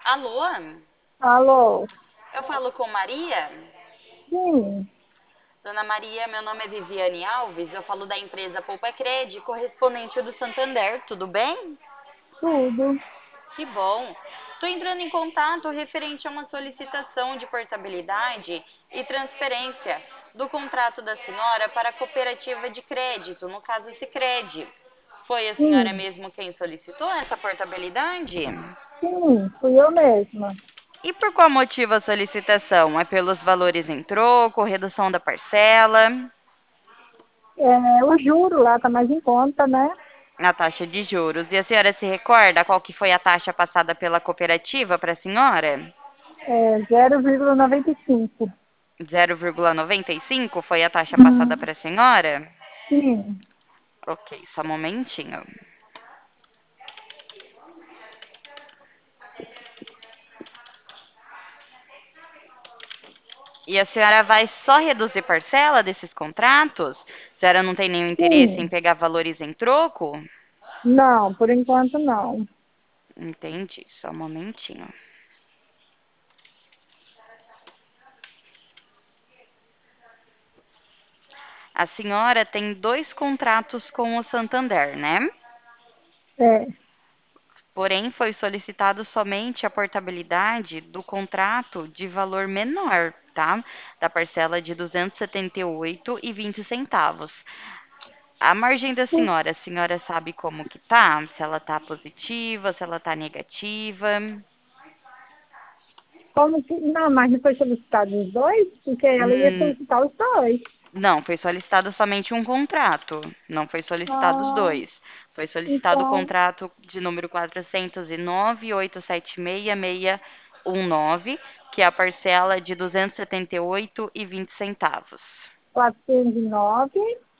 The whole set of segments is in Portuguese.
Alô? Alô? Eu falo com Maria? Sim, Dona Maria, meu nome é Viviane Alves, eu falo da empresa Poupa Cred, correspondente do Santander, tudo bem? tudo. Que bom. Estou entrando em contato referente a uma solicitação de portabilidade e transferência do contrato da senhora para a cooperativa de crédito, no caso Sicredi. Foi a senhora Sim, mesmo quem solicitou essa portabilidade? sim, fui eu mesma. E por qual motivo a solicitação? É pelos valores em troco, redução da parcela, O juro lá tá mais em conta, né? a taxa de juros? E a senhora se recorda qual que foi a taxa passada pela cooperativa para a senhora? 0,95. 0,95 foi a taxa passada Hum, para a senhora? sim. Ok, só um momentinho. E a senhora vai só reduzir parcela desses contratos? A senhora não tem nenhum interesse em Sim. pegar valores em troco? Não, por enquanto não. Entendi, só um momentinho. A senhora tem dois contratos com o Santander, né? É, Porém, foi solicitado somente a portabilidade do contrato de valor menor, tá? Da parcela de 278,20 centavos. A margem da senhora, a senhora sabe como que tá? Se ela tá positiva, se ela tá negativa? como que. Não, mas não foi solicitado os dois? Porque ela ia Hum, solicitar os dois. não, foi solicitado somente um contrato, não foi solicitado os Ah, dois. Foi solicitado o então, contrato de número 409.876.619, que é a parcela de 278,20 centavos. 409.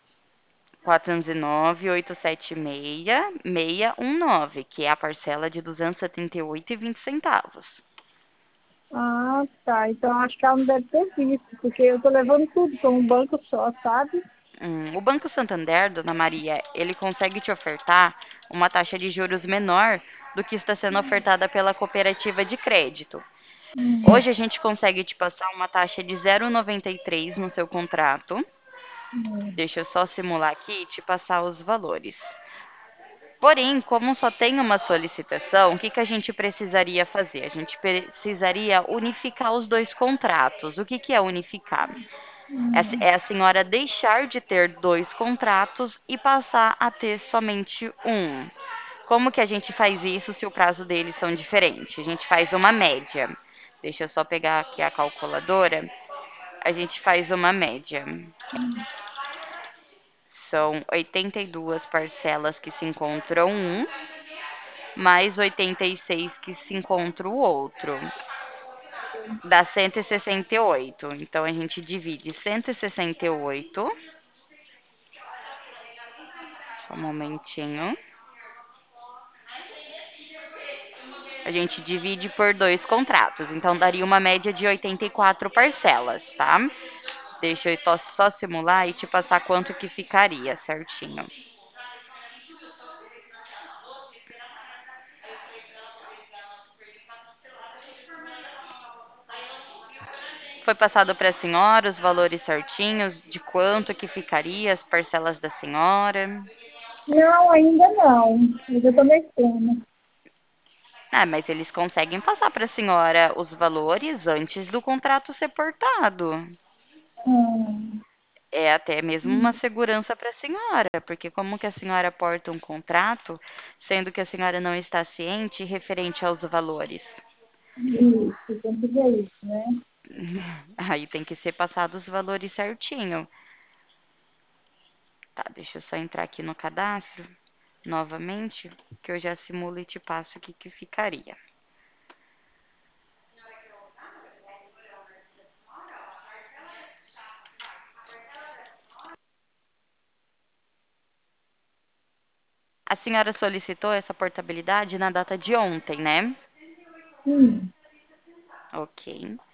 409.876.619, que é a parcela de 278,20 centavos. Ah, tá. Então acho que ela não deve ter visto, porque eu tô levando tudo para um banco só, sabe? O Banco Santander, Dona Maria, ele consegue te ofertar uma taxa de juros menor do que está sendo ofertada pela cooperativa de crédito. Hum, Hoje a gente consegue te passar uma taxa de 0,93 no seu contrato. hum, Deixa eu só simular aqui e te passar os valores. Porém, como só tem uma solicitação, o que que a gente precisaria fazer? A gente precisaria unificar os dois contratos. O que que é unificar? hum, É a senhora deixar de ter dois contratos e passar a ter somente um. Como que a gente faz isso se o prazo deles são diferentes? A gente faz uma média. Deixa eu só pegar aqui a calculadora. A gente faz uma média. São 82 parcelas que se encontram um, mais 86 que se encontra o outro. Dá 168. Então a gente divide 168. Só um momentinho. A gente divide por dois contratos, então daria uma média de 84 parcelas, tá? Deixa eu só simular e te passar quanto que ficaria certinho. Foi passado para a senhora os valores certinhos de quanto que ficaria as parcelas da senhora? não, ainda não. Mas eu tô mexendo. Ah, mas eles conseguem passar para a senhora os valores antes do contrato ser portado. Hum, É até mesmo uma segurança para a senhora, porque como que a senhora porta um contrato, sendo que a senhora não está ciente referente aos valores? isso, tem que ver isso, né? Aí tem que ser passado os valores certinho. Tá, deixa eu só entrar aqui no cadastro novamente, que eu já simulo e te passo o que que ficaria. A senhora solicitou essa portabilidade na data de ontem, né? Sim. Ok.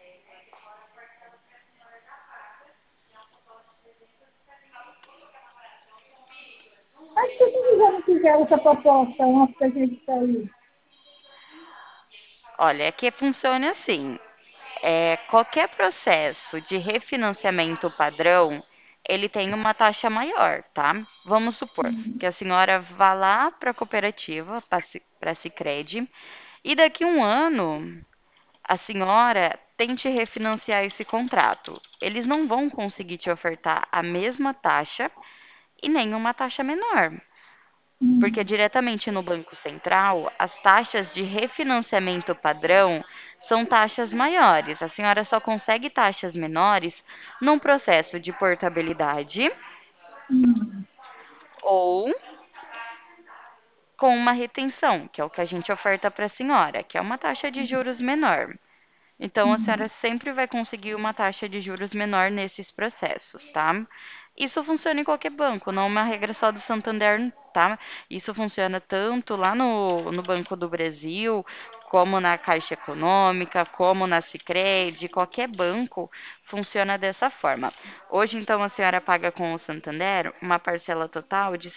Mas por que eles já não fizeram essa proposta antes da gente sair? Olha, é que funciona assim. Qualquer processo de refinanciamento padrão, ele tem uma taxa maior, tá? Vamos supor que a senhora vá lá para a cooperativa, para a Sicredi, e daqui um ano a senhora tente refinanciar esse contrato. Eles não vão conseguir te ofertar a mesma taxa e nem uma taxa menor. Porque Hum, diretamente no Banco Central, as taxas de refinanciamento padrão são taxas maiores. A senhora só consegue taxas menores num processo de portabilidade hum, ou com uma retenção, que é o que a gente oferta para a senhora, que é uma taxa de juros menor. Então, a senhora hum, sempre vai conseguir uma taxa de juros menor nesses processos, tá? Isso funciona em qualquer banco, não é uma regra só do Santander, tá? Isso funciona tanto lá no Banco do Brasil, como na Caixa Econômica, como na Sicredi, qualquer banco funciona dessa forma. Hoje, então, a senhora paga com o Santander uma parcela total de R$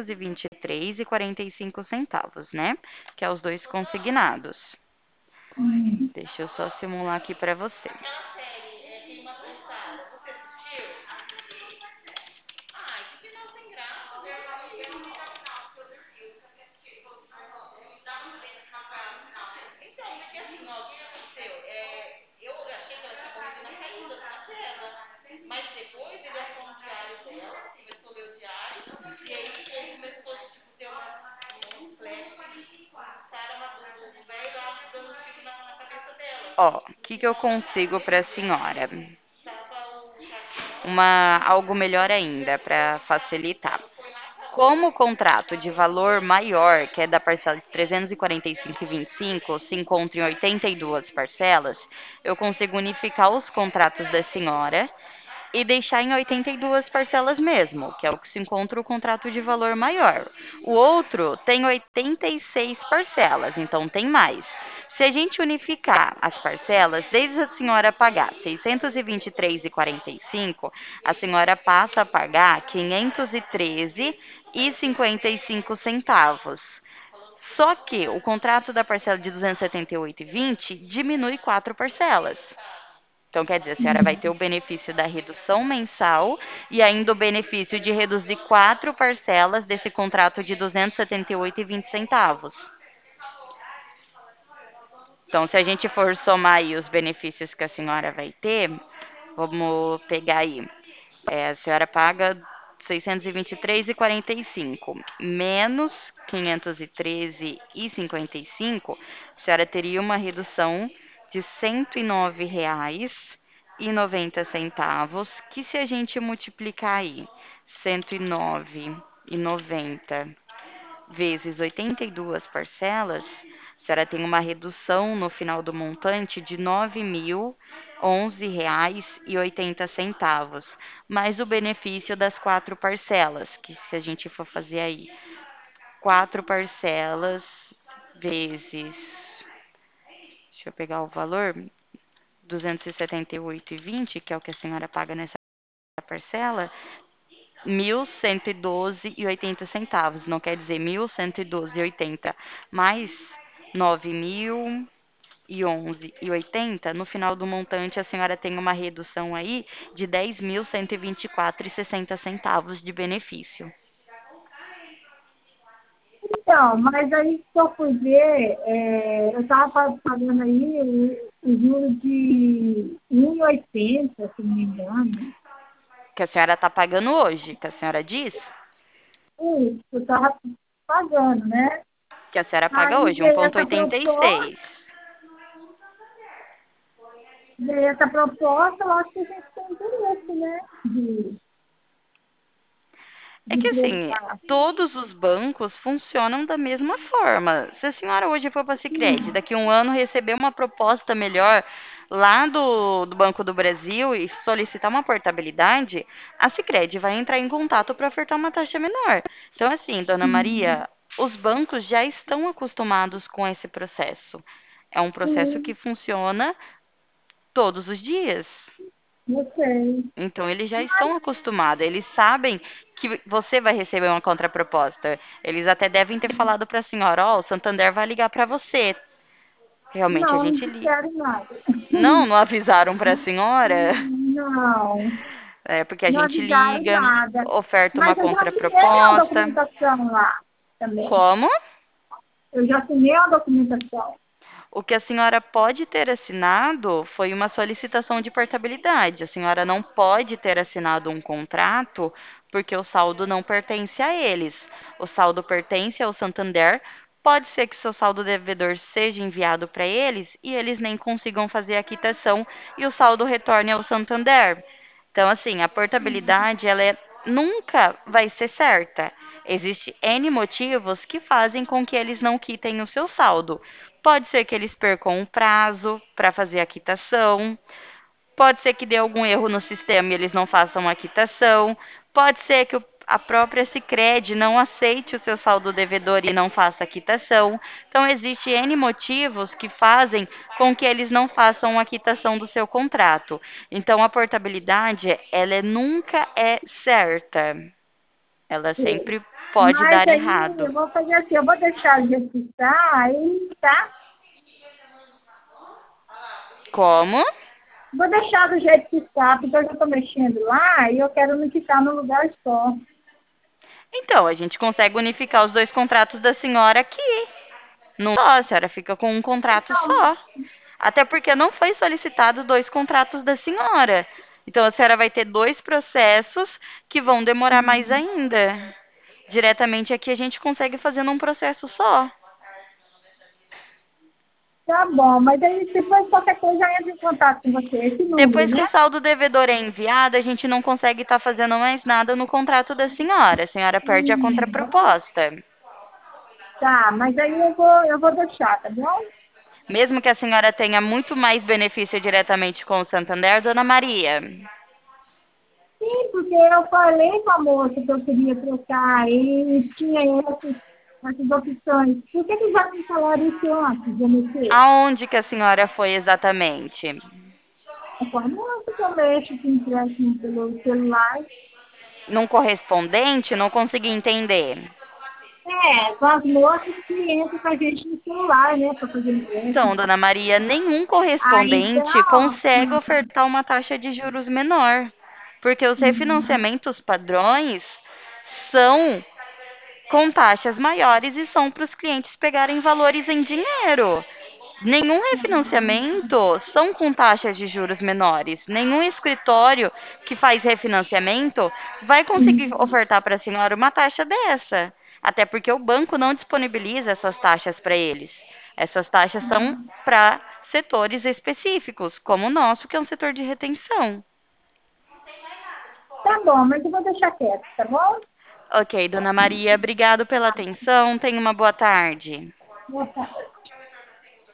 623,45, né? Que é os dois consignados. hum. Deixa eu só simular aqui para você. Ó, o que que eu consigo para a senhora? Algo melhor ainda para facilitar. Como o contrato de valor maior, que é da parcela de 345,25, se encontra em 82 parcelas, eu consigo unificar os contratos da senhora e deixar em 82 parcelas mesmo, que é o que se encontra o contrato de valor maior. O outro tem 86 parcelas, então tem mais. Se a gente unificar as parcelas, desde a senhora pagar 623,45, a senhora passa a pagar 513,55 centavos. Só que o contrato da parcela de 278,20 diminui quatro parcelas. Então, quer dizer, a senhora vai ter o benefício da redução mensal e ainda o benefício de reduzir quatro parcelas desse contrato de 278,20 centavos. Então, se a gente for somar aí os benefícios que a senhora vai ter, vamos pegar aí. A senhora paga 623,45 menos 513,55, a senhora teria uma redução de R$ 109,90, que se a gente multiplicar aí 109,90 vezes 82 parcelas, a senhora tem uma redução no final do montante de R$ 9.011,80, mais o benefício das quatro parcelas, que se a gente for fazer aí, quatro parcelas vezes, deixa eu pegar o valor, 278,20, que é o que a senhora paga nessa parcela, 1.112,80. Não quer dizer 1.112,80 mais 9.011,80. No final do montante, a senhora tem uma redução aí de 10.124,60 de benefício. Então, mas aí se eu fui ver, eu estava pagando aí o juro de 1,80, se não me engano. Que a senhora está pagando hoje, que a senhora diz Isso, eu estava pagando, né? que a senhora paga Aí hoje, 1,86. veio essa proposta, eu acho que a gente tem interesse, né? É De que assim, prestar. todos os bancos funcionam da mesma forma. Se a senhora hoje for para a Sicredi, daqui a um ano receber uma proposta melhor lá do Banco do Brasil e solicitar uma portabilidade, a Sicredi vai entrar em contato para ofertar uma taxa menor. Então, assim, dona Sim, Maria, os bancos já estão acostumados com esse processo. É um processo que sim, funciona todos os dias. eu sei. Então, eles já estão acostumados, eles sabem que você vai receber uma contraproposta. Eles até devem ter falado para a senhora: ó, o Santander vai ligar para você. Realmente a Não, não gente liga. disseram nada. Não, não avisaram para a senhora? Não, É porque a não gente avisaram liga, nada. oferta uma Mas eu já assinei a contraproposta. documentação lá também. Como? Eu já assinei a documentação. O que a senhora pode ter assinado foi uma solicitação de portabilidade. A senhora não pode ter assinado um contrato porque o saldo não pertence a eles. O saldo pertence ao Santander. Pode ser que seu saldo devedor seja enviado para eles e eles nem consigam fazer a quitação e o saldo retorne ao Santander. Então, assim, a portabilidade nunca vai ser certa. Existem N motivos que fazem com que eles não quitem o seu saldo. Pode ser que eles percam um prazo para fazer a quitação. Pode ser que dê algum erro no sistema e eles não façam a quitação. Pode ser que a própria Sicredi não aceite o seu saldo devedor e não faça a quitação. Então, existem N motivos que fazem com que eles não façam a quitação do seu contrato. Então, a portabilidade, nunca é certa. Ela sempre pode Mas dar aí errado. eu vou fazer assim, eu vou deixar de registrar aí, tá? Como? Vou deixar do jeito que está, porque eu já estou mexendo lá e eu quero não ficar no lugar só. Então, a gente consegue unificar os dois contratos da senhora aqui. Não só, a senhora fica com um contrato Então, só. Até porque não foi solicitado dois contratos da senhora. Então, a senhora vai ter dois processos que vão demorar mais ainda. Diretamente aqui a gente consegue fazer num processo só. tá bom, mas aí depois qualquer coisa eu entro em contato com você, esse número, Depois que o né? saldo devedor é enviado, a gente não consegue estar fazendo mais nada no contrato da senhora. A senhora perde a contraproposta. Tá, mas aí eu vou deixar, tá bom? Mesmo que a senhora tenha muito mais benefício diretamente com o Santander, dona Maria. Sim, porque eu falei com a moça que eu queria trocar e tinha essas opções. Por que que já me falaram isso antes de eu mexer? Aonde que a senhora foi exatamente? É com a moça que eu mexo com empréstimo pelo celular. Num correspondente? Não consegui entender. É, com as moças que entram com a gente no celular, né, para fazer Então, empréstimo. dona Maria, nenhum Aí correspondente então, consegue ofertar uma taxa de juros menor, porque os refinanciamentos padrões são com taxas maiores e são para os clientes pegarem valores em dinheiro. Nenhum refinanciamento são com taxas de juros menores. Nenhum escritório que faz refinanciamento vai conseguir ofertar para a senhora uma taxa dessa. Até porque o banco não disponibiliza essas taxas para eles. Essas taxas são para setores específicos, como o nosso, que é um setor de retenção. tá bom, mas eu vou deixar quieto, tá bom? Ok, dona Maria, obrigado pela atenção. Tenha uma boa tarde. Boa tarde.